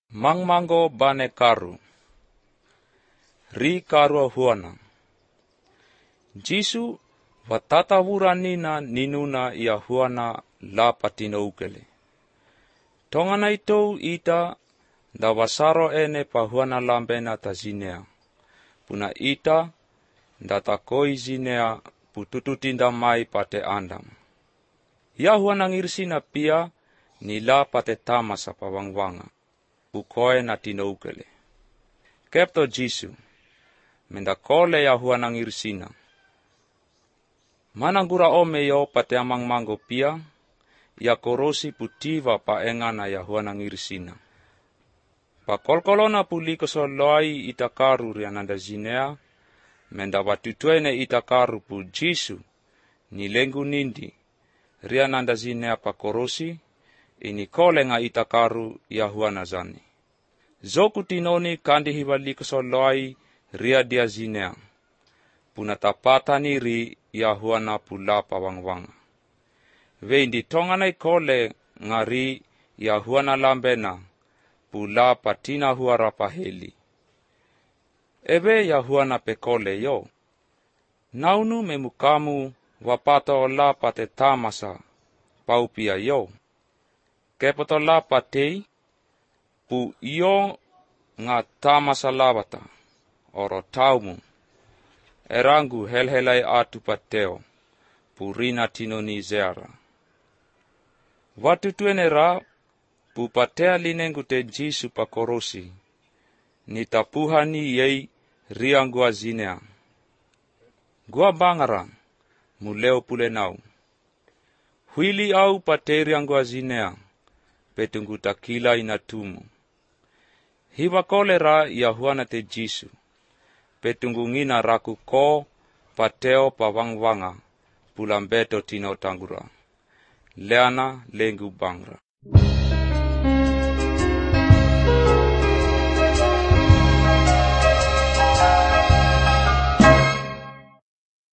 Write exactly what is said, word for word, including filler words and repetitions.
Mangmango bane karu. Ri karu huana. Jisu watata wuranina ninuna ia huana la patino ukele. Tongana itou ita da wasaro ene pa huana lambena tazinea. Puna ita da takoi zinea putututinda mai pate andam. Ia huana ngirsina pia ni la pate tamasa pawangwanga. Bukoe na tino ukele. Kepto Jisu. Menda kole ya huana ngirsina. Manangura ome yo pate amang mango pia. Ya korosi putiva pa engana ya huana ngirsina. Pa kolkolona puliko so loai itakaru riananda zinea. Menda watutuene itakaru pu Jisu. Ni lengu nindi. Riananda zinea pa korosi. Ini kole nga itakaru ya huana zani. Zoku tinoni kandi hiwaliko so loai ria dia zinea. Puna tapata niri ya huana pula pawangwanga. Veindi tonganai kole ngari ya huana lambena pula patina huara paheli. Ebe ya huana pekole yo. Naunu memukamu wapato la pate tamasa paupia yo. Kepoto la patei pu iyo nga tamasa labata oro taumu. Erangu helhelai atu pateo purina tinoni zeara. Watu tuenera pu patea linengu te Jisu pakorosi. Nitapuhani yei riangua zinea. Gua bangara muleo pule nau. Huili au pate riangua zinea. Petunggu takila inatumu. Hiwa kolera ya huana te Jisu. Petunggu ngina raku ko pateo pawangwanga pulambeto tino tangura. Leana lengu bangra.